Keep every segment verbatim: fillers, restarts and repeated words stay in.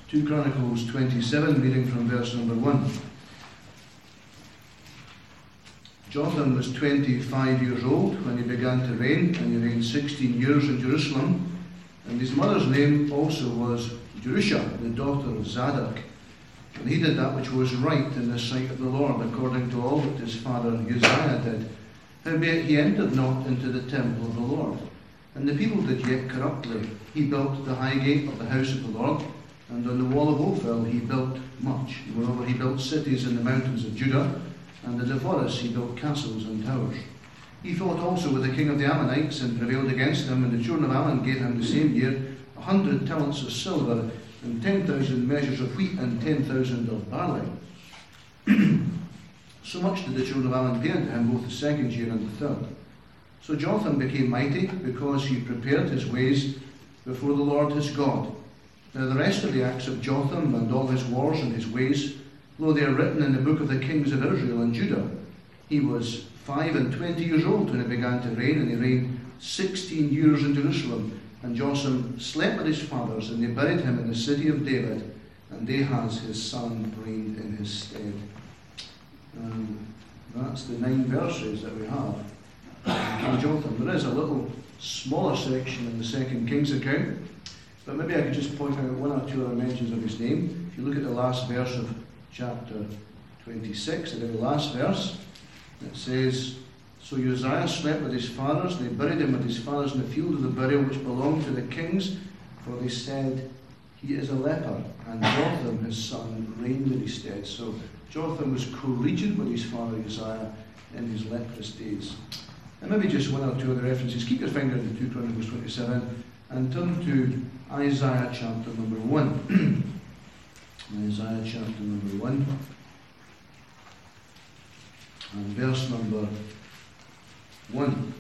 two Chronicles twenty-seven, reading from verse number one. Jotham was twenty-five years old when he began to reign, and he reigned sixteen years in Jerusalem. And his mother's name also was Jerusha, the daughter of Zadok. And he did that which was right in the sight of the Lord, according to all that his father Uzziah did. Howbeit he entered not into the temple of the Lord. And the people did yet corruptly. He built the high gate of the house of the Lord, and on the wall of Ophel he built much. Moreover, he built cities in the mountains of Judah, and in the forests he built castles and towers. He fought also with the king of the Ammonites, and prevailed against him, and the children of Ammon gave him the same year a hundred talents of silver, and ten thousand measures of wheat, and ten thousand of barley. So much did the children of Ammon pay unto him both the second year and the third. So Jotham became mighty, because he prepared his ways before the Lord his God. Now the rest of the acts of Jotham, and all his wars and his ways, lo, they are written in the book of the kings of Israel and Judah. He was five and twenty years old when he began to reign, and he reigned sixteen years in Jerusalem. And Jotham slept with his fathers, and they buried him in the city of David, and Ahaz his son reigned in his stead. And that's the nine verses that we have in King Jotham. There is a little smaller section in the second Kings account, but maybe I could just point out one or two other mentions of his name. If you look at the last verse of chapter twenty-six, the very last verse, it says, So Uzziah slept with his fathers, and they buried him with his fathers in the field of the burial which belonged to the kings, for they said, He is a leper. And Jotham his son reigned in his stead. So Jotham was co-regent with his father Uzziah in his leprous days. And maybe just one or two other references. Keep your finger in two Chronicles twenty-seven and turn to Isaiah chapter number one. Isaiah chapter number one and verse number one.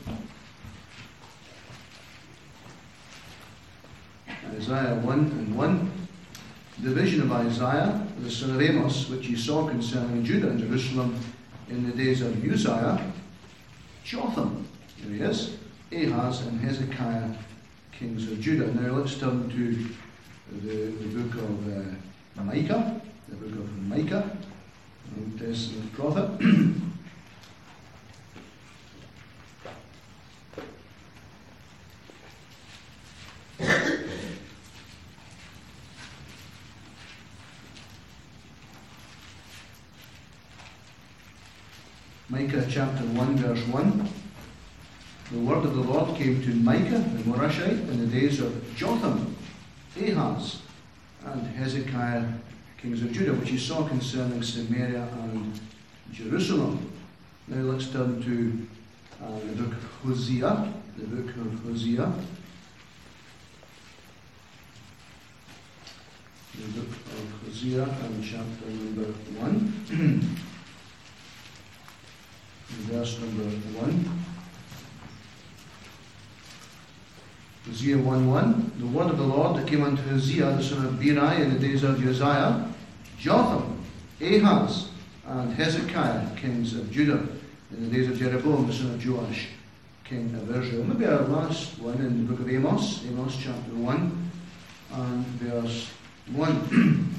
Isaiah one and one. The vision of Isaiah, the son of Amos, which he saw concerning Judah and Jerusalem in the days of Uzziah, Jotham, there he is, Ahaz and Hezekiah, kings of Judah. Now let's turn to the, the book of uh, Micah, the book of Micah, Old Testament prophet. Micah chapter one verse one. The word of the Lord came to Micah the Morashite in the days of Jotham, Ahaz, and Hezekiah, kings of Judah, which he saw concerning Samaria and Jerusalem. Now let's turn to uh, the book of Hosea, the book of Hosea. The book of Hosea and chapter number one. Verse number one. Hosea one one. The word of the Lord that came unto Hosea the son of Beeri in the days of Uzziah, Jotham, Ahaz, and Hezekiah, kings of Judah, in the days of Jeroboam the son of Joash, king of Israel. Maybe our last one in the book of Amos, Amos chapter one and verse one.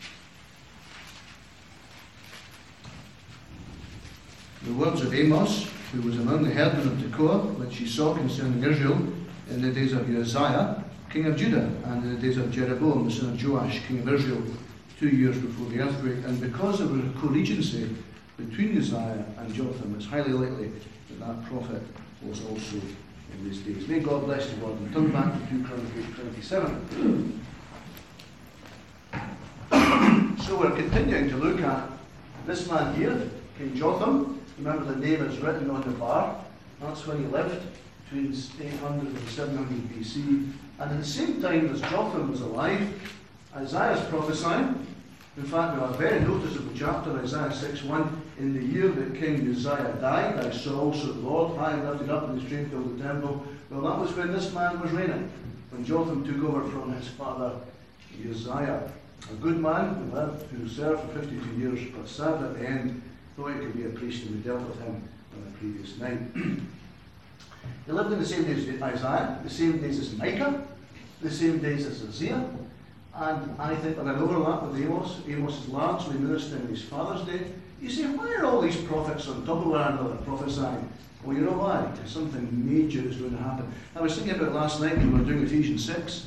The words of Amos, who was among the herdmen of Tekoa, which he saw concerning Israel in the days of Uzziah, king of Judah, and in the days of Jeroboam, the son of Joash, king of Israel, two years before the earthquake. And because there was a co-regency between Uzziah and Jotham, it's highly likely that that prophet was also in these days. May God bless the word. And turn back to two Chronicles twenty-seven. So we're continuing to look at this man here, King Jotham. Remember, the name is written on the bar. That's when he lived, between eight hundred and seven hundred B C. And at the same time as Jotham was alive, Isaiah is prophesying. In fact, we have a very noticeable chapter, Isaiah six one. In the year that King Uzziah died, I saw also the Lord high and lifted up in his train filled the temple. Well, that was when this man was reigning, when Jotham took over from his father Uzziah. A good man who lived, who served for fifty-two years, but served at the end, though he could be a priest, and we dealt with him on the previous night. He lived in the same days as Isaiah, the same days as Micah, the same days as Hosea, And I think there's an overlap with Amos. Amos is largely ministering in his father's day. You say, why are all these prophets on top of one another prophesying? Well, you know why? Because something major is going to happen. I was thinking about it last night when we were doing Ephesians six.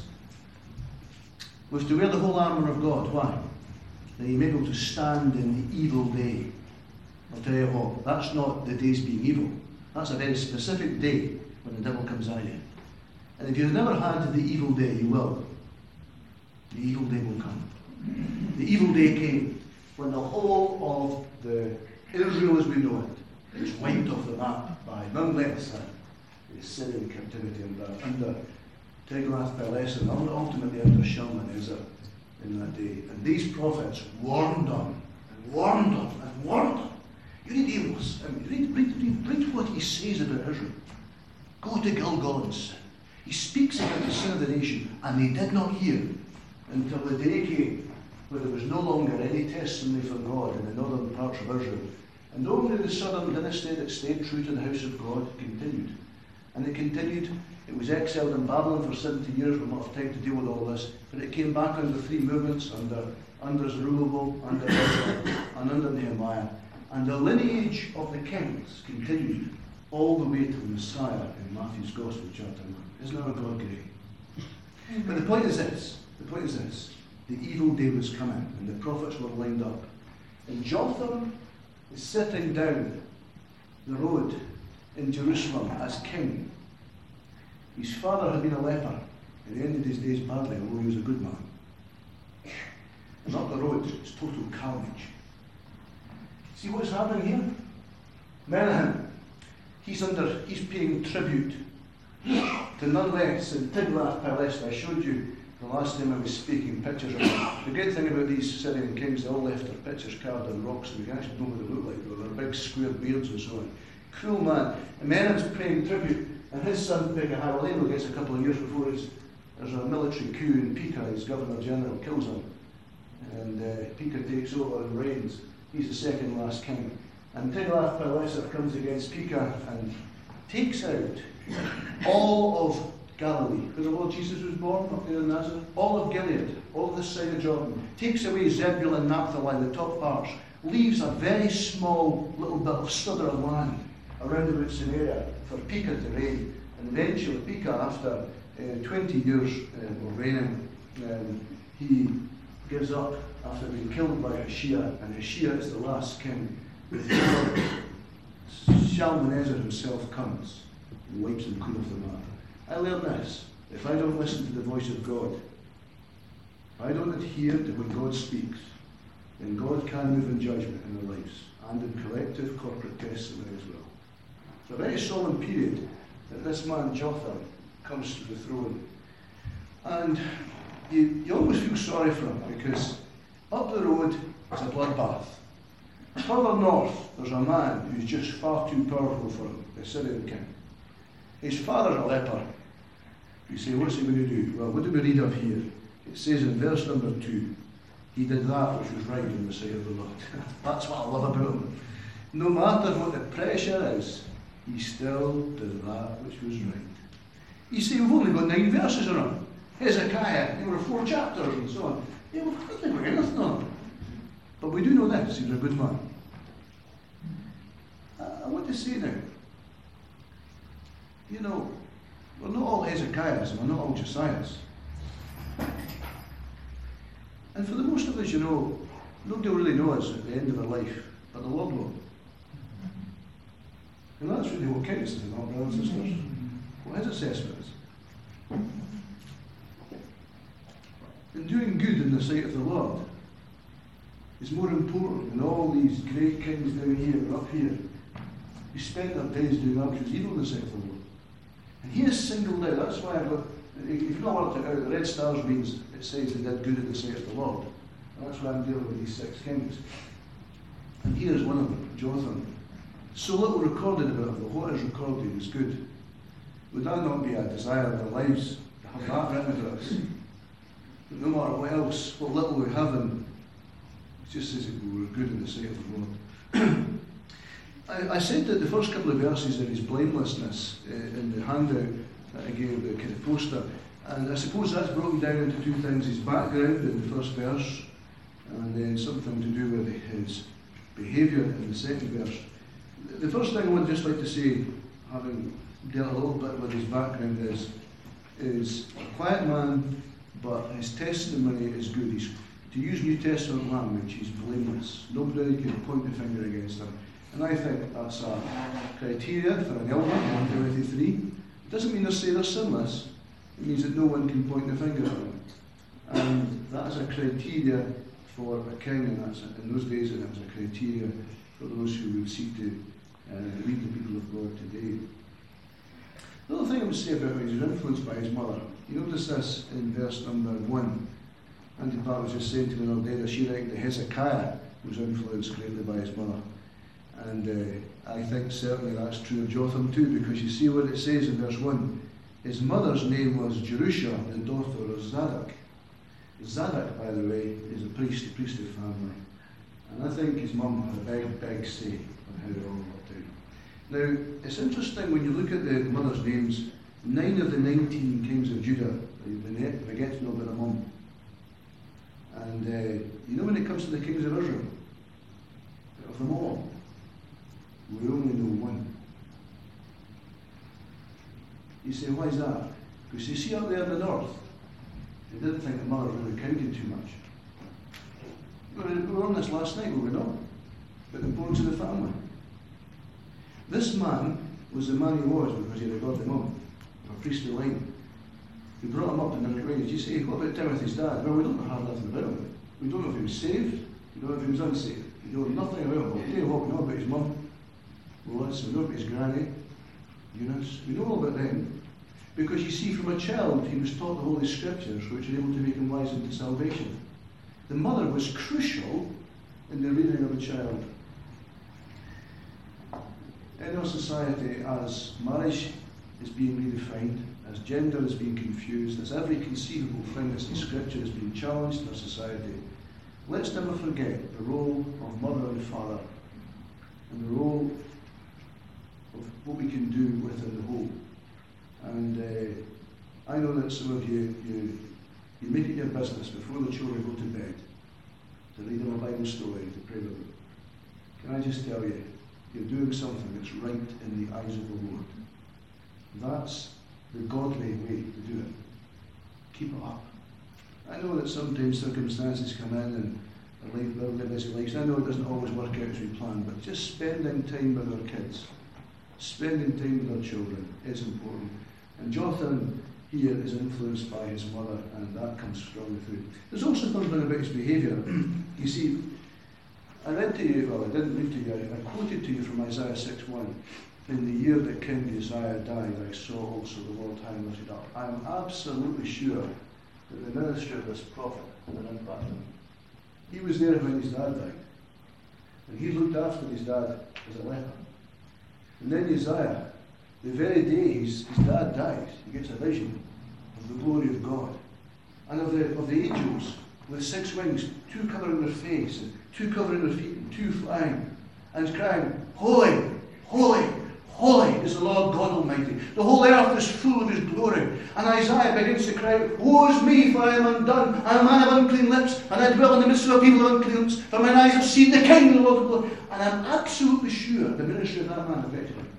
Was to wear the whole armour of God. Why? That you may be able to stand in the evil day. I'll tell you what, that's not the days being evil. That's a very specific day when the devil comes at you. And if you've never had the evil day, you will. The evil day will come. The evil day came when the whole of the Israel as we know it was wiped off the map by nonetheless the Assyrian captivity under, under Tiglath-Pileser and ultimately under Shalmaneser in that day. And these prophets warned them and warned them and warned them. You read Amos, I mean, read, read, read, read what he says about Israel. Go to Gilgal and sin. He speaks about the sin of the nation, and they did not hear until the day came where there was no longer any testimony for God in the northern parts of Israel. And only the southern dynasty that stayed true to the house of God continued. And it continued. It was exiled in Babylon for seventy years. We'll not have time to deal with all this. But it came back under three movements, under, under Zerubbabel, under Ezra, and under Nehemiah. And the lineage of the kings continued all the way to the Messiah in Matthew's Gospel, chapter one. Isn't our God great? But the point is this. The point is this. The evil day was coming, and the prophets were lined up. And Jotham is sitting down the road in Jerusalem as king. His father had been a leper, and he ended his days badly, although he was a good man. And up the road, it's total carnage. See what's happening here? Menahem, he's under, he's paying tribute to none less than Tiglath-Pileser. I showed you the last time I was speaking pictures of them. The great thing about these Syrian kings, they all left their pictures carved on rocks, and we can actually know what they look like with their big square beards and so on. Cool man. And Menahem's paying tribute, and his son Pekah-Halalel gets a couple of years before his, there's a military coup in Pekah, his governor general kills him. And uh, Pekah takes over and reigns. He's the second last king. And Tiglath-Pileser comes against Pekah and takes out all of Galilee, where the Lord Jesus was born, up there in Nazareth, all of Gilead, all of this side of Jordan, takes away Zebulun and Naphtali, the top parts, leaves a very small little bit of slither of land around about Samaria for Pekah to reign. And eventually Pekah, after uh, twenty years uh, of reigning, um, he gives up after being killed by Hoshea, and Hoshea is the last king. Shalmaneser himself comes and wipes him clean off the map. I learned this. If I don't listen to the voice of God, if I don't adhere to when God speaks, then God can move in judgment in our lives and in collective corporate testimony as well. It's a very solemn period that this man Jotham comes to the throne. And you, you always feel sorry for him, because up the road is a bloodbath. Further north, there's a man who's just far too powerful for him, the Syrian king. His father's a leper. You say, what's he going to do? Well, what do we read of here? It says in verse number two, he did that which was right in the sight of the Lord. That's what I love about him. No matter what the pressure is, he still did that which was right. You see, we've only got nine verses on him. Hezekiah, there were four chapters and so on. They were hardly got anything on him. But we do know this, he was a good man. I, I want to say now, you know, we're not all Hezekiahs and we're not all Josiahs. And for the most of us, you know, nobody will really know us at the end of our life, but the Lord will. And that's really what counts, isn't it, brothers and sisters? What his assessment is. And doing good in the sight of the Lord is more important than all these great kings down here and up here who spent their days doing that which was evil in the sight of the Lord. And he is singled out. That's why I've got, if you've not worked it out, the red stars means it says they did good in the sight of the Lord. And that's why I'm dealing with these six kings. And here is one of them, Jotham. So little recorded about him, but what is recorded is good. Would that not be a desire of our lives to have that written about us? But no matter what else, what little we have in, it just says that we were good in the sight of the Lord. I, I said that the first couple of verses are his blamelessness uh, in the handout that I gave, the kind of poster. And I suppose that's broken down into two things: his background in the first verse, and then something to do with his behaviour in the second verse. The first thing I would just like to say, having dealt a little bit with his background, is is a quiet man, but his testimony is good. He's, to use New Testament language, he's blameless. Nobody can point the finger against him. And I think that's a criteria for an elder in First Timothy three. It doesn't mean they say they're sinless. It means that no one can point the finger at them. And that is a criteria for a king, and that's a, in those days it was a criteria for those who would seek to uh, lead the people of God today. The other thing I would say about him is he was influenced by his mother. You notice this in verse number one. Andy Park was just saying to me the other day that she reckoned that Hezekiah was influenced greatly by his mother. And uh, I think certainly that's true of Jotham too, because you see what it says in verse one. His mother's name was Jerusha, the daughter of Zadok. Zadok, by the way, is a priest, a priestly family. And I think his mum had a big, big say on how it all worked out. Now, it's interesting when you look at the mother's names, nine of the nineteen kings of Judah, we get to know about their mum. And uh, you know when it comes to the kings of Israel, of them all, we only know one. You say, why is that? Because you see up there in the north, they didn't think the mother really counted too much. We were, we were on this last night, were we not? But the bones of the family. This man was the man he was because he had a godly mum, a priestly line. He brought him up in the right ways. You say, what about Timothy's dad? Well, we don't know hardly nothing about him. We don't know if he was saved. We don't know if he was unsaved. We know nothing about him. We'll tell you what we know about his mum. Lois. We know about his granny, Eunice. We know all about them. Because you see, from a child, he was taught the Holy Scriptures, which are able to make him wise into salvation. The mother was crucial in the rearing of a child. In our society, as marriage is being redefined, as gender is being confused, as every conceivable thing that's in Scripture is being challenged in our society, let's never forget the role of mother and father, and the role of what we can do within the home. And uh, I know that some of you, you, you make it your business before the children go to bed to read them a Bible story, to pray with them. Can I just tell you, you're doing something that's right in the eyes of the Lord. That's the godly way to do it. Keep it up. I know that sometimes circumstances come in and a life, living busy lives. I know it doesn't always work out as we plan, but just spending time with our kids, spending time with our children is important. And Jotham here is influenced by his mother, and that comes strongly through. There's also something about his behaviour. You see, I read to you, well I didn't read to you, I quoted to you from Isaiah six one. In the year that King Uzziah died, I saw also the Lord high and lifted up. I am absolutely sure that the ministry of this prophet had an impact on him. He was there when his dad died. And he looked after his dad as a leper. And then Uzziah, the very day his, his dad dies, he gets a vision of the glory of God. And of the, of the angels with six wings, two covering their face, and two covering their feet, and two flying. And he's crying, Holy, holy, holy is the Lord God Almighty. The whole earth is full of his glory. And Isaiah begins to cry, Woe is me, for I am undone. I am a man of unclean lips, and I dwell in the midst of a people of unclean lips. For mine eyes have seen the King, the Lord of glory. And I'm absolutely sure the ministry of that man affected him.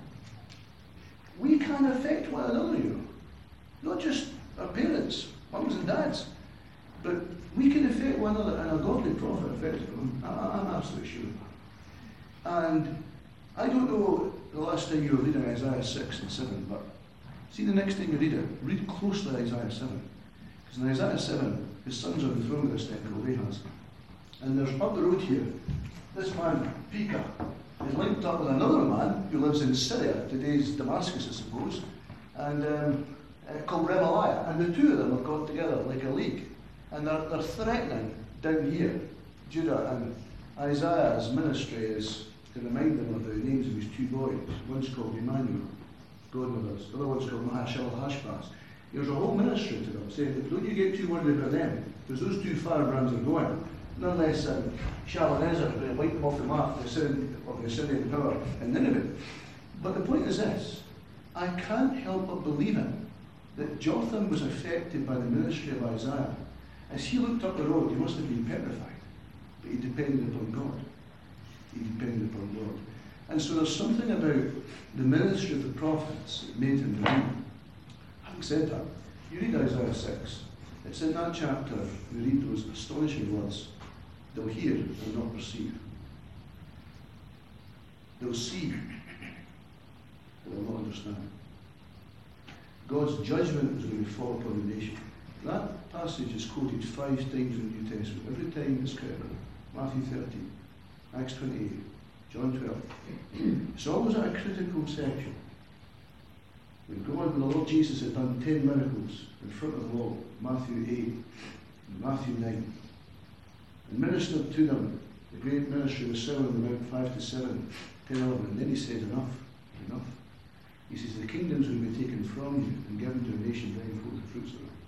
We can affect one another, you know. Not just our parents, mums and dads, but we can affect one another, and a godly prophet affected them. I'm absolutely sure of that. And I don't know the last time you were reading Isaiah six and seven, but see the next time you read it, read closely Isaiah seven. Because in Isaiah seven, his sons are enthroned with this thing called Ahaz. And there's up the road here, this man, Pekah, is linked up with another man who lives in Syria, today's Damascus, I suppose, and um, uh, called Remaliah. And the two of them have got together like a league. And they're, they're threatening down here, Judah, and Isaiah's ministry is to remind them of the names of his two boys. One's called Emmanuel, God with us. The other one's called Mahashal Hashbaz. There's a whole ministry to them, saying, don't you get too worried about them, because those two firebrands are going. None less than Shalmaneser, to wipe them off the map, the sin of the Assyrian power in Nineveh. But the point is this, I can't help but believing that Jotham was affected by the ministry of Isaiah. As he looked up the road, he must have been petrified. But he depended upon God. He depended upon God. And so there's something about the ministry of the prophets that made him believe. Having said that, you read Isaiah six. It's in that chapter we read those astonishing words. They'll hear and not perceive. They'll see, but they'll not understand. God's judgment is going to fall upon the nation. That passage is quoted five times in the New Testament. Every time it's credible. Matthew thirteen, Acts twenty-eight, John twelve. It's always at a critical section. When God, when the Lord Jesus had done ten miracles in front of them all, Matthew eight, and Matthew nine, and ministered to them, the great ministry was Sermon on the Mount five to seven, ten, eleven, and then he said, enough, enough. He says, the kingdoms will be taken from you and given to a nation bringing forth the fruits of them.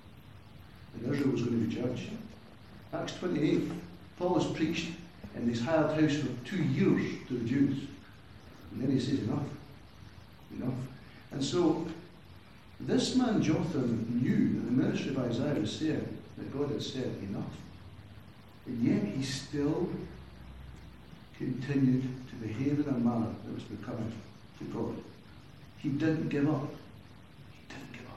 And Israel was going to be judged. Acts twenty-eight, Paul has preached in this hired house for two years to the Jews. And then he says, enough, enough. And so, this man Jotham knew that the ministry of Isaiah was saying that God had said enough. And yet he still continued to behave in a manner that was becoming to God. He didn't give up. He didn't give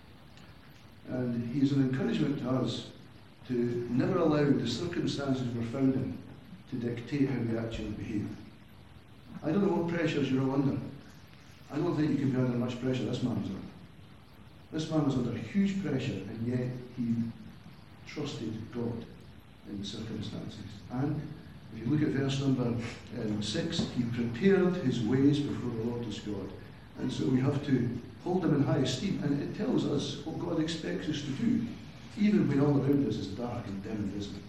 up. And he is an encouragement to us to never allow the circumstances we're found in to dictate how we actually behave. I don't know what pressures you're all under. I don't think you can be under much pressure this man was under. This man was under huge pressure, and yet he trusted God in the circumstances. And if you look at verse number um, six, he prepared his ways before the Lord his God. And so we have to hold him in high esteem. And it tells us what God expects us to do, even when all around us is dark and dim and dismal.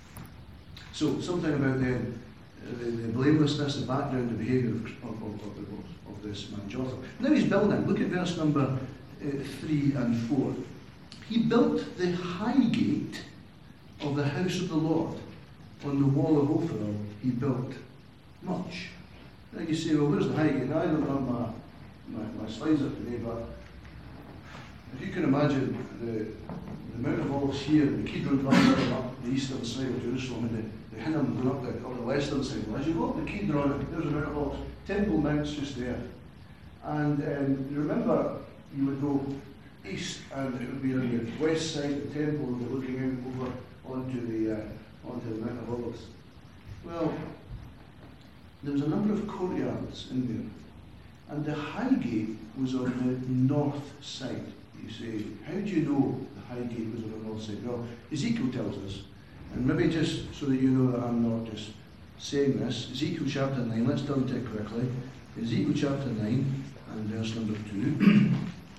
So something about the, the, the blamelessness, the background, the behaviour of, of, of, of, of this man Jotham. Now he's building. Look at verse number uh, three and four. He built the high gate of the house of the Lord. On the wall of Ophel he built much. Now you say, well, where's the high gate? Now, I don't have my, my, my slides up today, but if you can imagine the, the Mount of Olives here, the Kidron going up the eastern side of Jerusalem, and the, the Hinnom going up the, on the western side. Well, as you go up the Kidron, there's the Mount of Olives. Temple Mount's just there. And um, you remember, you would go east, and it would be on the west side of the temple, and we're looking out over onto the uh, onto the Mount of Olives. Well, there was a number of courtyards in there, and the high gate was on the north side. You say, how do you know the high gate was on the north side? Well, Ezekiel tells us, and maybe just so that you know that I'm not just saying this, Ezekiel chapter nine, let's turn to it quickly. Ezekiel chapter nine and verse number two.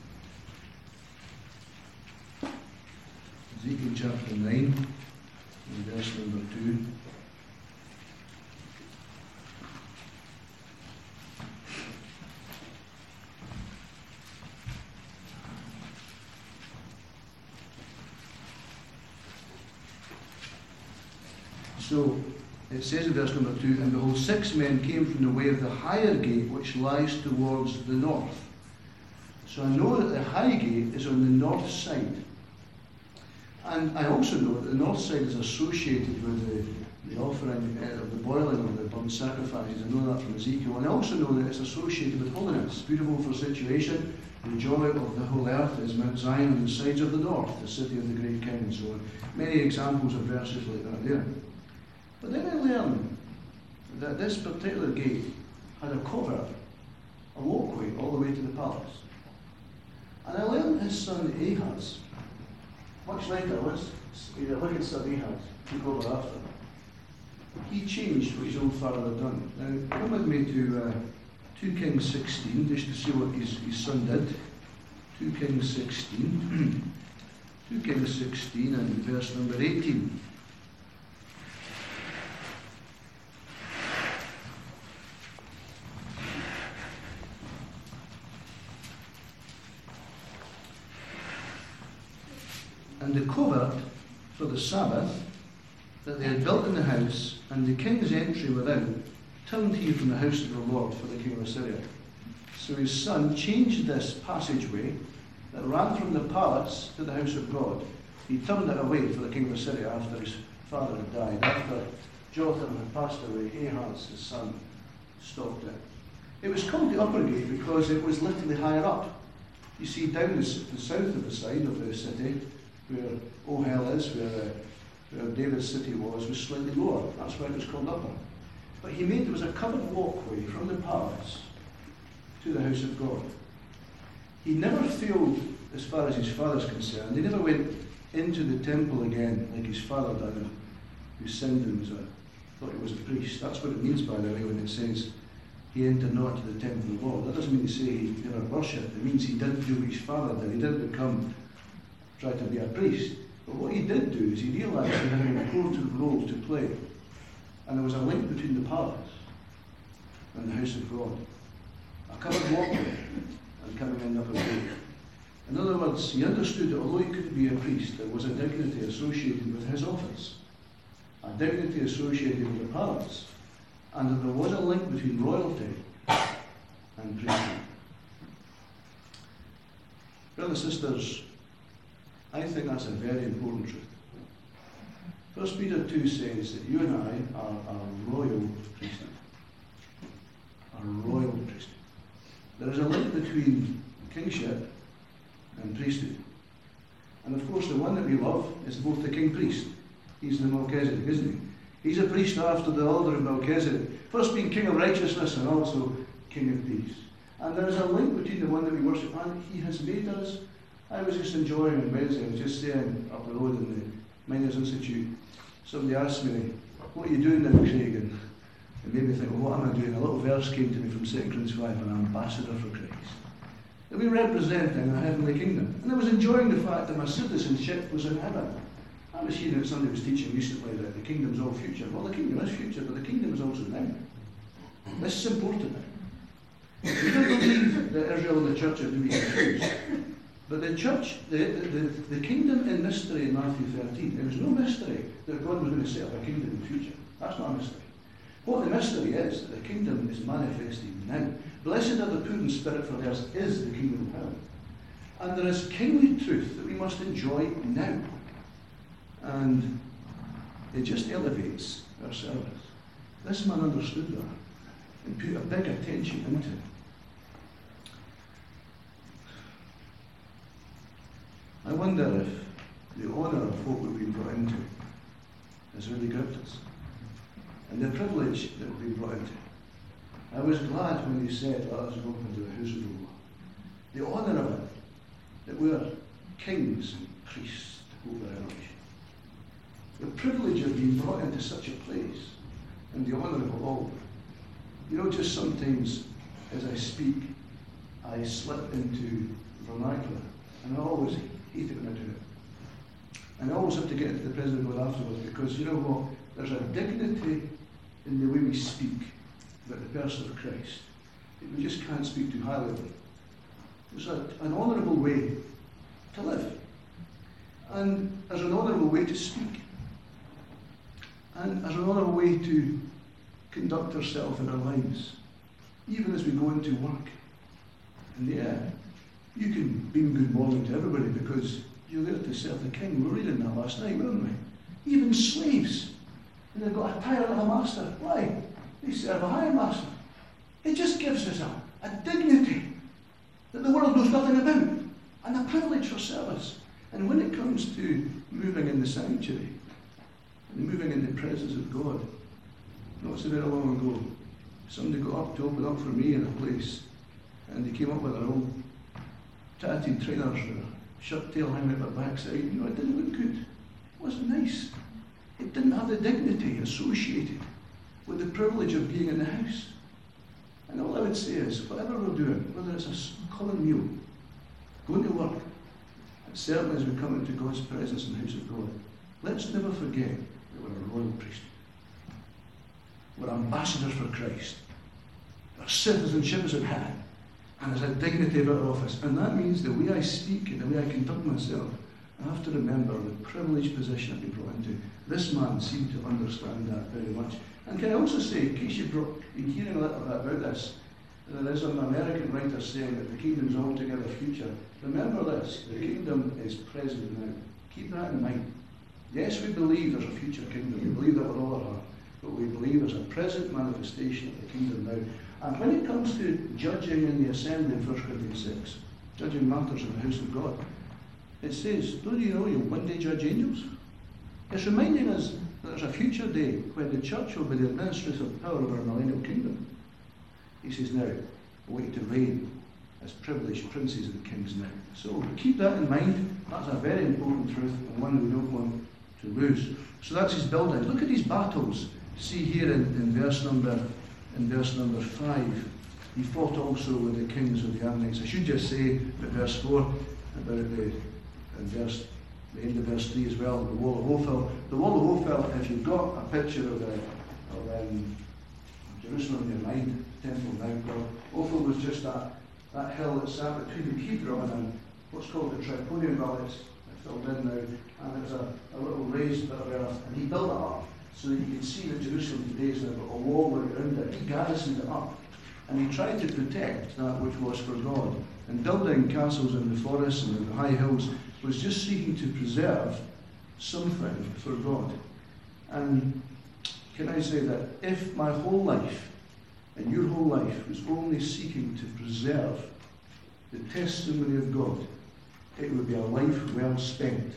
Ezekiel chapter nine and verse number two. So it says in verse number two, and behold, six men came from the way of the higher gate which lies towards the north. So I know that the high gate is on the north side. And I also know that the north side is associated with the, the offering uh, of the boiling of the burnt sacrifices. I know that from Ezekiel. And I also know that it's associated with holiness. Beautiful for situation. The joy of the whole earth is Mount Zion on the sides of the north, the city of the great king, and so on. Many examples of verses like that there. But then I learned that this particular gate had a covert, a walkway all the way to the palace. And I learned his son Ahaz, much later, was look at son Ahaz, took over after. He changed what his old father had done. Now, come with me to uh, two Kings sixteen, just to see what his, his son did. two Kings sixteen. two Kings sixteen and verse number eighteen. And the covert for the Sabbath that they had built in the house, and the king's entry without, turned he from the house of the Lord for the king of Assyria. So his son changed this passageway that ran from the palace to the house of God. He turned it away for the king of Assyria after his father had died. After Jotham had passed away, Ahaz, his son, stopped it. It was called the Upper Gate because it was literally higher up. You see, down the, the south of the side of the city, where Ohel is, where, uh, where David's city was, was slightly lower. That's why it was called Upper. But he made, there was a covered walkway from the palace to the house of God. He never failed as far as his father's concerned. He never went into the temple again like his father did, who sinned and was a, thought he was a priest. That's what it means, by the way, when it says he entered not to the temple of the Lord. That doesn't mean to say he never worshipped. It means he didn't do what his father did. He didn't become, try to be a priest. But what he did do is he realised he had an important role to play. And there was a link between the palace and the house of God. A covered walkway and coming in the upper gate. In other words, he understood that although he couldn't be a priest, there was a dignity associated with his office. A dignity associated with the palace. And that there was a link between royalty and priesthood. Brothers and sisters, I think that's a very important truth. First Peter two says that you and I are a royal priesthood. A royal priesthood. There is a link between kingship and priesthood. And of course the one that we love is both the king priest. He's the Melchizedek, isn't he? He's a priest after the order of Melchizedek. First being king of righteousness and also king of peace. And there is a link between the one that we worship and he has made us. I was just enjoying on Wednesday, I was just saying up the road in the Miners Institute, somebody asked me, what are you doing now, Craig? And it made me think, well, what am I doing? A little verse came to me from Second Corinthians five, an ambassador for Christ. That we represent in the heavenly kingdom. And I was enjoying the fact that my citizenship was in heaven. I was hearing that somebody was teaching recently that the kingdom's all future. Well, the kingdom is future, but the kingdom is also now. This is important now. We don't believe that Israel and the church are to be confused. But the church, the, the, the kingdom in mystery in Matthew thirteen, there was no mystery that God was going to set up a kingdom in the future. That's not a mystery. What the mystery is, that the kingdom is manifesting now. Blessed are the poor in spirit, for theirs is the kingdom of heaven. And there is kingly truth that we must enjoy now. And it just elevates our service. This man understood that and put a big attention into it. I wonder if the honour of what we've been brought into has really gripped us. And the privilege that we've been brought into. I was glad when he said, let us go into the house of the Lord. The honour of it, that we are kings and priests to hold our generation. The privilege of being brought into such a place, and the honour of it all. You know, just sometimes as I speak, I slip into vernacular, and I always hate it when I do it. And I always have to get into the presence of God afterwards, because you know what? There's a dignity in the way we speak about the person of Christ that we just can't speak too highly of. There's a, an honourable way to live. And there's an honourable way to speak. And there's an honourable way to conduct ourselves in our lives, even as we go into work. And yeah, you can beam good morning to everybody because you're there to serve the king. We were reading that last night, weren't we? Even slaves. And they've got a tyrant of a master. Why? They serve a higher master. It just gives us a, a dignity that the world knows nothing about. And a privilege for service. And when it comes to moving in the sanctuary, and moving in the presence of God, not so very long ago, somebody got up to open up for me in a place, and they came up with their old tattooed trainers with a shirt tail hanging out their backside. You know, it didn't look good. It wasn't nice. It didn't have the dignity associated with the privilege of being in the house. And all I would say is, whatever we're doing, whether it's a common meal, going to work, and certainly as we come into God's presence in the house of God, let's never forget that we're a royal priesthood. We're ambassadors for Christ. Our citizenship is in heaven, and there's a dignity about our office. And that means the way I speak and the way I conduct myself, I have to remember the privileged position I've been brought into. This man seemed to understand that very much. And can I also say, in case you've been hearing a little bit about this, There is an American writer saying that the kingdom's altogether future. Remember this, the kingdom is present now. Keep that in mind. Yes, we believe there's a future kingdom. We believe that with all our heart. But we believe there's a present manifestation of the kingdom now. And when it comes to judging in the assembly in First Corinthians six, judging matters in the house of God, it says, don't you know you'll one day judge angels? It's reminding us that there's a future day when the church will be the administrative power of our millennial kingdom. He says, now, I want you to reign as privileged princes and kings now. So keep that in mind. That's a very important truth and one we don't want to lose. So that's his building. Look at his battles. See here in, in verse number in verse number five. He fought also with the kings of the Ammonites. I should just say at verse four about the in verse the end of verse three as well, the wall of Ophel. The wall of Ophel, if you've got a picture of, the, of um, Jerusalem in your mind, Temple Mount, well, Ophel was just that, that hill that sat between the Kidron and what's called the Triponian Valley. It's filled in now, and there's a, a little raised bit of earth, and he built it up so that you can see that Jerusalem today is now got a wall around it. He garrisoned it up, and he tried to protect that which was for God. And building castles in the forests and in the high hills was just seeking to preserve something for God. And can I say that if my whole life and your whole life was only seeking to preserve the testimony of God, it would be a life well spent.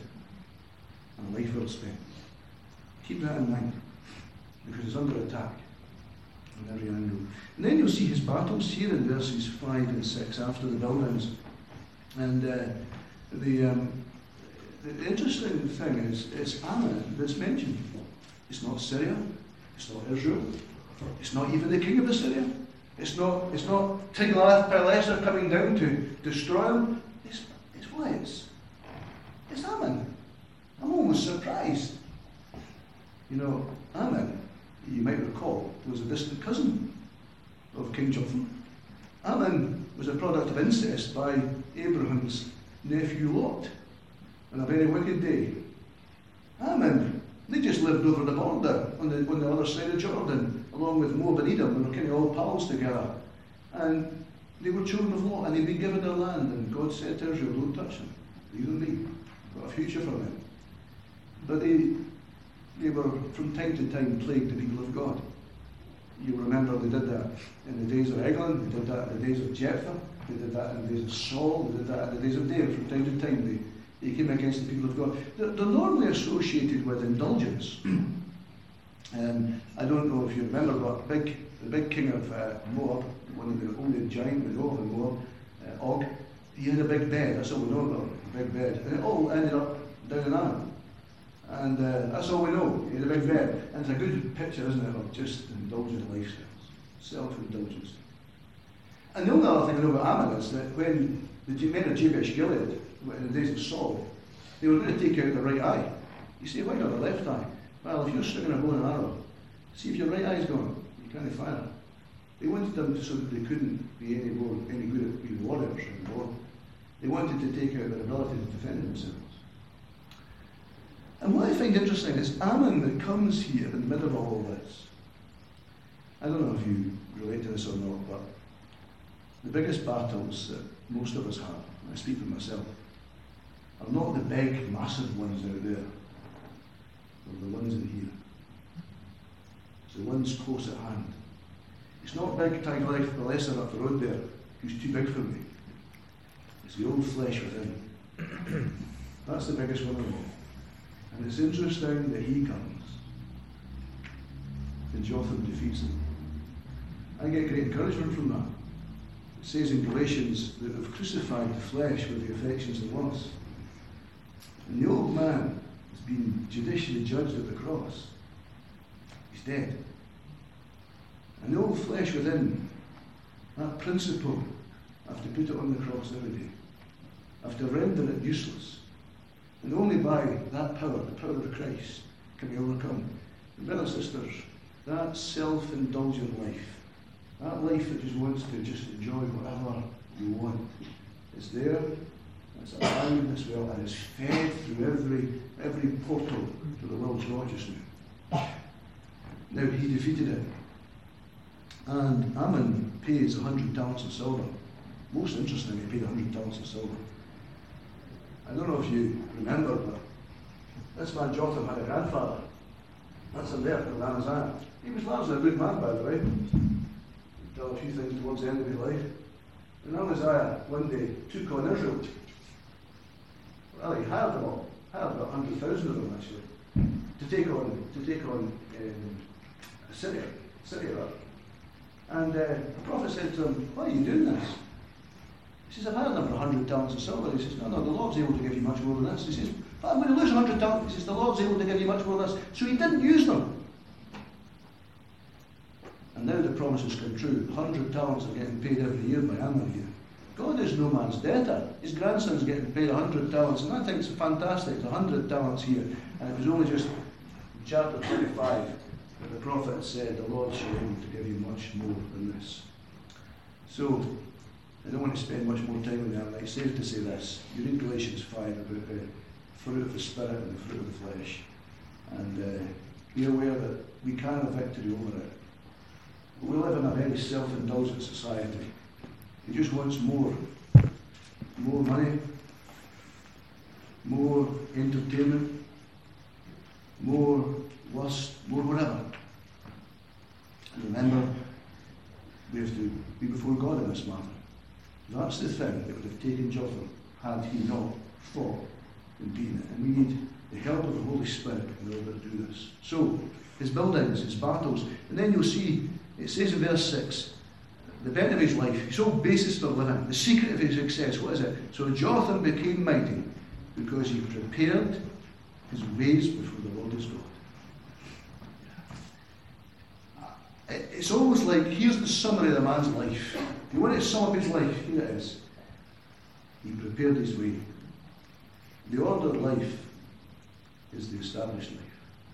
A life well spent. Keep that in mind, because it's under attack on every angle. And then you'll see his battles here in verses five and six after the buildings. And uh, the, um, the interesting thing is, it's Ammon that's mentioned. It's not Syria. It's not Israel. It's not even the king of Assyria. It's not, it's not Tiglath-Pileser coming down to destroy him. It's, it's what? It's, it's Ammon. I'm almost surprised. You know, Ammon, you might recall, was a distant cousin of King Jotham. Ammon was a product of incest by Abraham's nephew Lot on a very wicked day. Ammon, they just lived over the border on the, on the other side of Jordan, along with Moab and Edom. They were kind of all pals together. And they were children of Lot, and they'd been given their land, and God said to Israel, don't touch them. Leave them be. Got a future for them. But they, they were, from time to time, plagued the people of God. You remember they did that in the days of Eglon, they did that in the days of Jephthah, they did that in the days of Saul, they did that in the days of David. From time to time, they, they came against the people of God. They're, they're normally associated with indulgence. um, I don't know if you remember, but big, the big king of uh, Moab, one of the only giant we know of in Moab, uh, Og, he had a big bed. That's all we know about him, a big bed. And it all ended up down in Ammon. And uh, that's all we know. He had a big bed. And it's a good picture, isn't it, of just indulgent lifestyles, self-indulgence. And the only other thing I know about Ammon is that when the men of Jabesh Gilead, in the days of Saul, they were going to take out the right eye. You say, why not the left eye? Well, if you're stringing a bow and arrow, see if your right eye's gone. You can't fire it. They wanted them to, so that they couldn't be any more any good at being warriors anymore. They wanted to take out their ability to defend themselves. And what I find interesting is Ammon that comes here in the middle of all this. I don't know if you relate to this or not, but the biggest battles that most of us have, and I speak for myself, are not the big, massive ones out there, but the ones in here. It's the ones close at hand. It's not big Tiglath-Pileser up the road there, who's too big for me. It's the old flesh within. That's the biggest one of all. And it's interesting that he comes and Jotham defeats him. I get great encouragement from that. It says in Galatians that we've crucified the flesh with the affections and lusts. And the old man has been judicially judged at the cross. He's dead. And the old flesh within, that principle, I have to put it on the cross every day. I have to render it useless. And only by that power, the power of Christ, can we overcome. And brothers and sisters, that self-indulgent life, that life that just wants to just enjoy whatever you want, is there, it's alive as well, and is fed through every every portal to the world's God just now. Now, he defeated it. And Ammon pays a hundred talents of silver. Most interesting, he paid a hundred talents of silver. I don't know if you remember, but this man Jotham had a grandfather. That's him there, Amaziah. He was largely a good man, by the way. He'd done a few things towards the end of his life. And Amaziah one day took on Israel. Well, he hired them all. Hired about a hundred thousand of them, actually, to take on to take on um, Syria, Syria. And uh, the prophet said to him, "Why are you doing this?" He says, "I've hired them for a hundred talents of silver." He says, "No, no, the Lord's able to give you much more than this." He says, "But I'm going to lose a hundred talents." He says, "The Lord's able to give you much more than this." So he didn't use them. And now the promise has come true. A hundred talents are getting paid every year by Ammon here. God is no man's debtor. His grandson's getting paid a hundred talents, and I think it's fantastic. It's a hundred talents here, and it was only just in chapter twenty-five that the prophet said, "The Lord shall be able to give you much more than this." So, I don't want to spend much more time on that. It's safe to say this. You read Galatians five about the fruit of the Spirit and the fruit of the flesh, and uh, be aware that we can have victory over it. We live in a very self-indulgent society. He just wants more. More money, more entertainment, more lust, more whatever. And remember, we have to be before God in this matter. That's the thing that would have taken Jotham had he not fought and beaten it. And we need the help of the Holy Spirit in order to do this. So, his buildings, his battles, and then you'll see, it says in verse six, the bent of his life, his whole basis for living, the secret of his success, what is it? So Jotham became mighty because he prepared his ways before the Lord his God. It's almost like, here's the summary of the man's life. If you want to sum up his life, here it is. He prepared his way. The ordered life is the established life.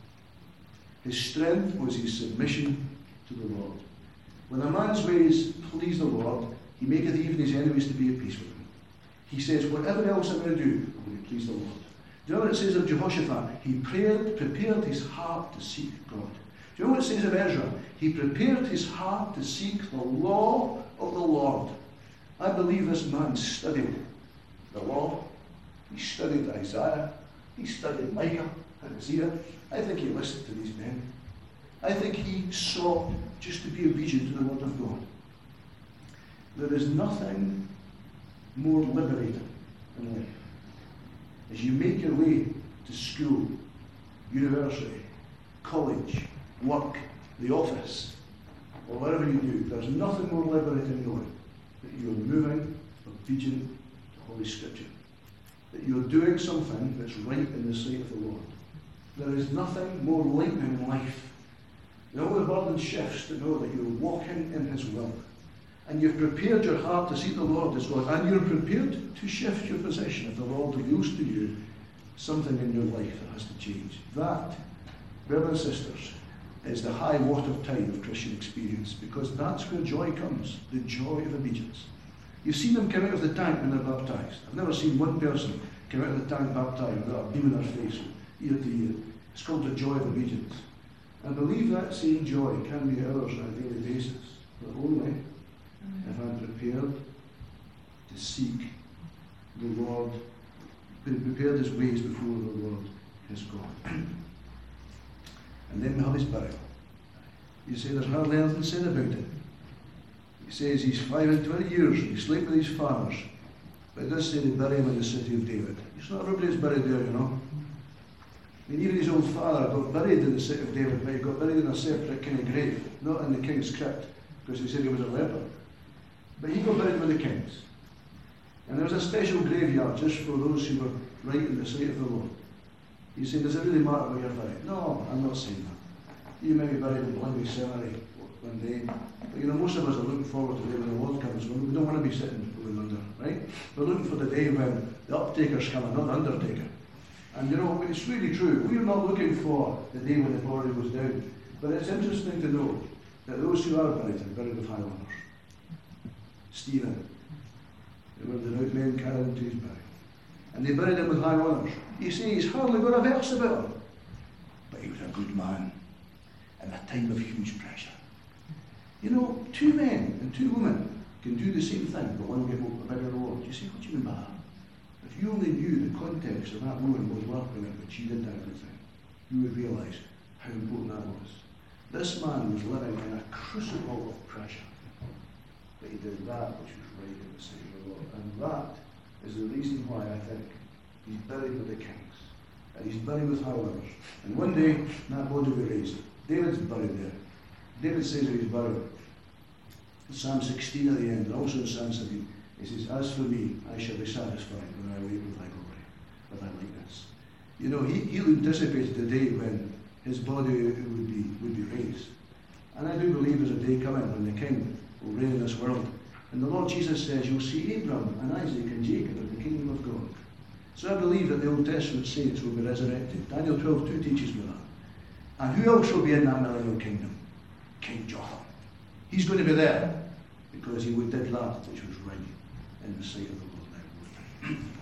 His strength was his submission to the Lord. When a man's ways please the Lord, he maketh even his enemies to be at peace with him. He says, whatever else I'm going to do, I'm going to please the Lord. Do you know what it says of Jehoshaphat? He prayed, prepared his heart to seek God. Do you know what it says of Ezra? He prepared his heart to seek the law of the Lord. I believe this man studied the law. He studied Isaiah. He studied Micah and Isaiah. I think he listened to these men. I think he sought just to be obedient to the word of God. There is nothing more liberating in life. As you make your way to school, university, college, work, the office, or whatever you do, there's nothing more liberating knowing that you're moving obedient to Holy Scripture. That you're doing something that's right in the sight of the Lord. There is nothing more lightening in life. The only burden shifts to know that you're walking in His will. And you've prepared your heart to seek the Lord as God. And you're prepared to shift your position if the Lord reveals to you something in your life that has to change. That, brothers and sisters, is the high water tide of Christian experience, because that's where joy comes, the joy of obedience. You've seen them come out of the tank when they're baptized. I've never seen one person come out of the tank baptized without a beam in their face ear to ear. It's called the joy of obedience. I believe that same joy can be ours on a daily basis, but only if I'm prepared to seek the Lord, prepared his ways before the Lord his God. And then we have his burial. You say there's hardly anything said about it. He says he's five and twenty years, he slept with his fathers. But it does say they bury him in the city of David. It's not everybody's buried there, you know. I mean, even his own father got buried in the city of David, but he got buried in a separate kind of grave, not in the king's crypt, because he said he was a leper. But he got buried with the kings. And there was a special graveyard just for those who were right in the sight of the Lord. You say, does it really matter where you're buried? No, I'm not saying that. You may be buried in Blaney Cemetery one day, but you know, most of us are looking forward to the day when the Lord comes. We don't want to be sitting going under, right? We're looking for the day when the uptaker's coming, not the undertaker. And you know, it's really true. We're not looking for the day when the body goes down. But it's interesting to know that those who are buried are buried with high honours. Stephen, they were devout men carried into his burial. And they buried him with high honours. You see, he's hardly got a verse about him. But he was a good man in a time of huge pressure. You know, two men and two women can do the same thing, but one will get a bigger reward. You say, what do you mean by that? If you only knew the context of that woman was working it, but she did everything, you would realise how important that was. This man was living in a crucible of pressure, but he did that which was right in the sight of the Lord. And that is the reason why I think he's buried with the kings, and he's buried with her others. And one day, that body will be raised. David's buried there. David says that he's buried. In Psalm sixteen at the end, and also in Psalm seventeen, he says, as for me, I shall be satisfied when I wake with thy glory, with thy likeness. You know, he, he anticipated the day when his body would be would be raised. And I do believe there's a day coming when the king will reign in this world. And the Lord Jesus says, you'll see Abraham and Isaac and Jacob in the kingdom of God. So I believe that the Old Testament saints will be resurrected. Daniel twelve two teaches me that. And who else will be in that millennial kingdom? King Jotham. He's going to be there because he did that which was right in the sight of the Lord.